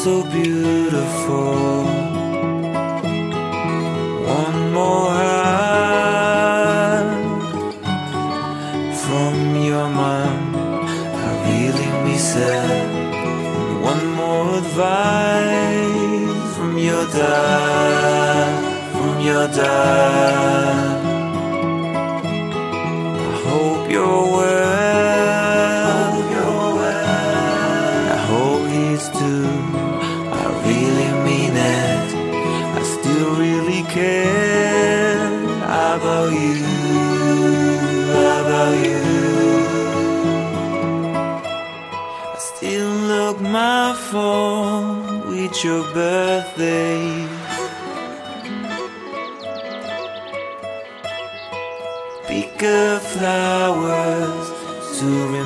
so beautiful. One more hug from your mom, I really miss it. One more advice from your dad, I hope you're well, I hope he's too. I really mean it, I still really care about you, I still look my phone with your birthday. Pick up flowers to